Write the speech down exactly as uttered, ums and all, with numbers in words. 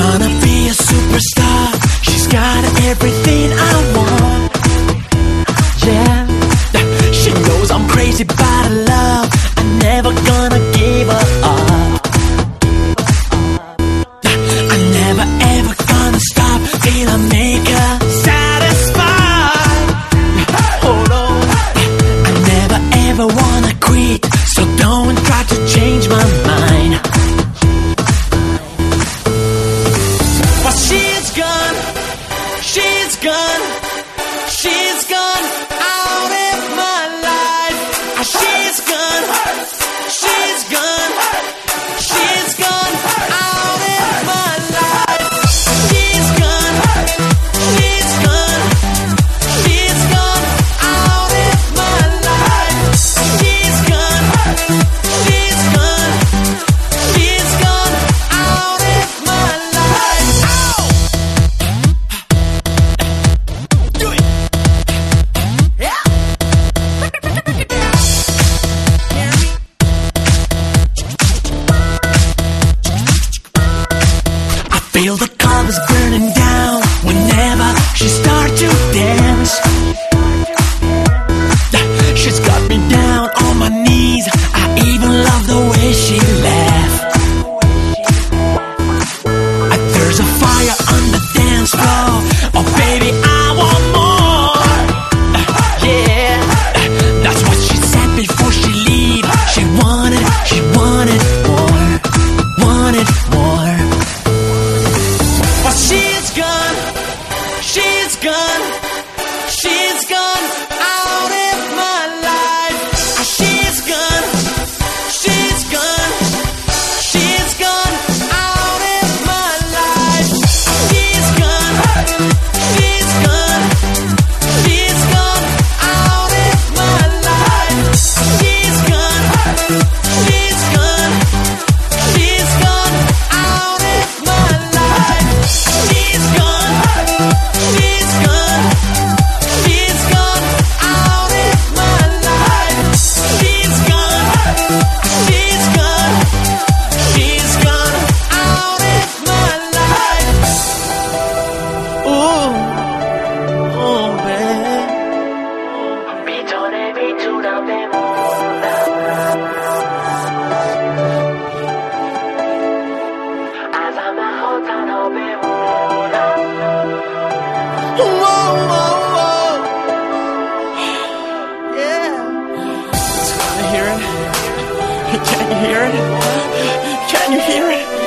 wanna be a superstar. She's got everything I want. Yeah, she knows I'm crazy about her love. I'm never gonna give her up. I'm never ever gonna stop till I make her satisfied. Hold on, I never ever wanna quit, so don't try to change my mind. But she's gone, she's gone, she's gone out of my life. She's gone, she's gone, she's gone out of my life. She's gone, she's gone, she's gone out of my life. She's gone, she's gone, she's gone out of my life. Do it. Yeah. I feel the covers burning down whenever she starts to dance. She's got me down on my knees. I even love the way she laughs. There's a fire on the dance floor. Oh baby, I want more. Yeah, that's what she said before she leave. She wanted, she wanted more, wanted more. But she's gone, she's gone, she's gone out of my life. She's gone, she's gone, she's gone out of my life. She's gone, she's gone, she's gone out of my life. She's gone, she's gone, she's gone out of my life. She's gone, she's gone, she's gone out of my life. She's gone, she's gone, she's gone out of my life. Ooh, oh baby. Whoa, whoa, whoa. Yeah. Can you hear it? Can you hear it? Can you hear it?